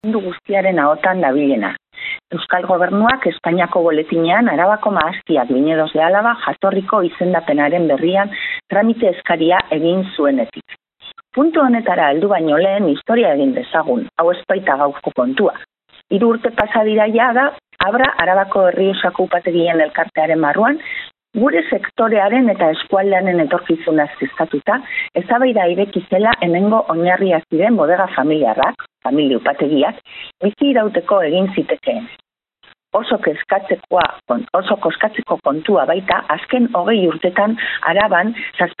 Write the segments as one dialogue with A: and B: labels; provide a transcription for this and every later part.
A: mundu guztiaren ahotan dabilena. Euskal Gobernuak Espainiako boletinean Arabako mahastiak Viñedos de Álava jatorriko izendapenaren berrian tramite eskaria egin zuenetik. Puntu honetara heldu baino lehen historia egin dezagun, hau ez baita gaurko kontua. 3 urte pasa dira jada, Abra Arabako Errioxako upategien elkartearen barruan, gure sektorearen eta eskualdearen etorkizuna zizkatuta, eztabaida ireki zela hemengo oinarria ziren bodega familiarrak, familia upategiak, bizi irauteko egin zitekeen. Oso koskatzeko kontua baita, azken 20 urtetan Araban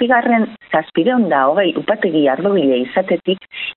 A: 720 upategi ardobile izatetik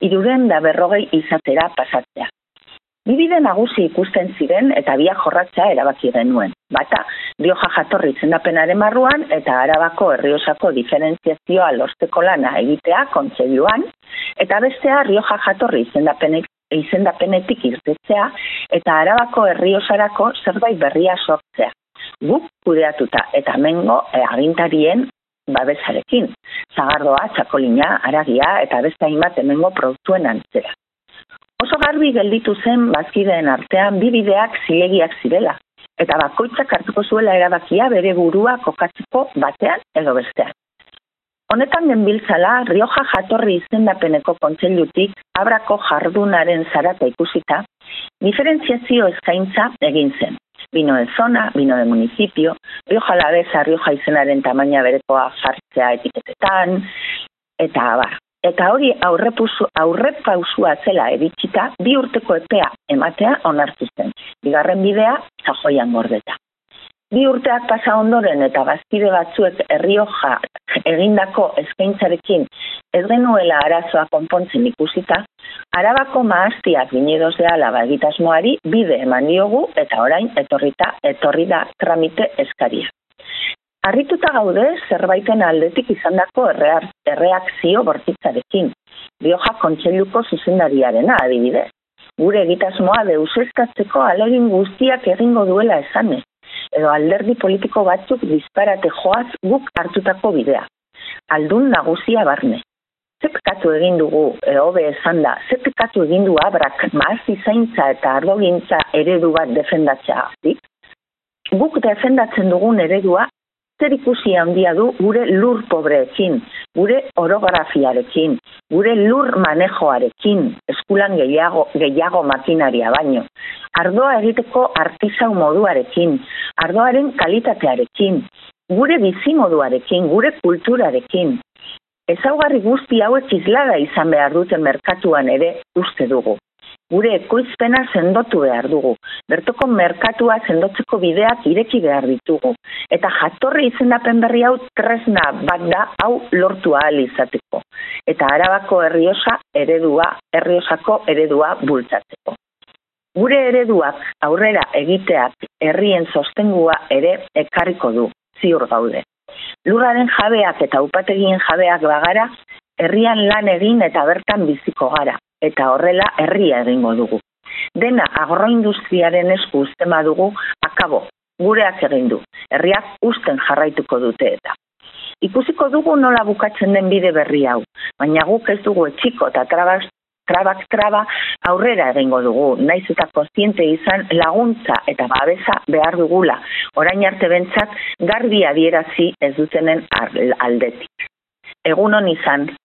A: 340 izatera pasatzea. Bi bide nagusi ikusten ziren eta biak jorratzea erabaki genuen. Bata, Rioja jatorri izendapenaren barruan eta Arabako Errioxako diferentziazioa lortzeko lana egitea kontseiluan, eta bestea Rioja jatorri izendapenetik irtetzea eta Arabako Errioxarako zerbait berria sortzea. Guk kudeatuta eta hemengo agintarien babesarekin. Sagardoa, txakolina, haragia eta beste hainbat hemengo produktuen antzera. Oso garbi gelditu zen bazkideen artean bi bideak zilegiak zirela, eta bakoitzak hartuko zuela erabakia bere burua kokatzeko batean edo bestean. Honetan genbiltzala, Rioja jatorri izendapeneko kontseilutik Abrako jardunaren zarata ikusita, diferentziazio eskaintza egin zen. Vino de zona, vino de municipio, Rioja Alavesa, Rioja izenaren tamaina berekoa jartzea etiketetan, eta abar. Eta hori aurrepausua zela eritxita, 2 urteko epea ematea onartu zen. Bigarren bidea, Sajoian gordeta. 2 urteak pasa ondoren eta bazkide batzuek Errioja egindako eskaintzarekin ez genuela arazoa konpontzen ikusita, Arabako mahastiak Viñedos de Álava egitasmoari bide eman diogu eta orain etorri da tramite eskaria. Harrituta gaude zerbaiten aldetik izandako erreakzio bortitzarekin. Rioja kontseiluko zuzendariarena adibidez. Gure egitasmoa deuseztatzeko ahalegin guztiak egingo duela esanez, edo alderdi politiko batzuk disparate joaz guk hartutako bidea. Aldun nagusia barne. Zepekatu egin dugu, hobe esan da, zepekatu egin du Abrak mahasti zaintza eta ardogintza eredu bat defendatzea. Guk defendatzen dugun eredua zer ikusi handia du gure lur pobreekin, gure orografiarekin, gure lur manejoarekin, eskulan gehiago makinaria baino, ardoa egiteko artisau moduarekin, ardoaren kalitatearekin, gure bizimoduarekin, gure kulturarekin. Ezaugarri guzti hauek islada izan behar duten merkatuan ere uste dugu. Gure ekoizpena sendotu behar dugu, bertoko merkatua sendotzeko bideak ireki behar ditugu, eta jatorri izendapen berri hau tresna bat da hau lortu ahal izateko, eta Arabako Errioxako eredua bultzatzeko. Gure ereduak aurrera egiteak herrien sostengua ere ekarriko du, ziur gaude. Lurraren jabeak eta upategien jabeak bagara, herrian lan egin eta bertan biziko gara. Eta horrela herria egingo dugu. Dena agroindustriaren esku uzten badugu, akabo, gureak egin du. Herriak uzten jarraituko dute eta. Ikusiko dugu nola bukatzen den bide berri hau, baina guk ez dugu etxiko eta traba aurrera egingo dugu, naiz eta kontziente izan laguntza eta babesa behar dugula, orain arte bentzat garbi adierazi ez dutenen aldetik. Egunon izan.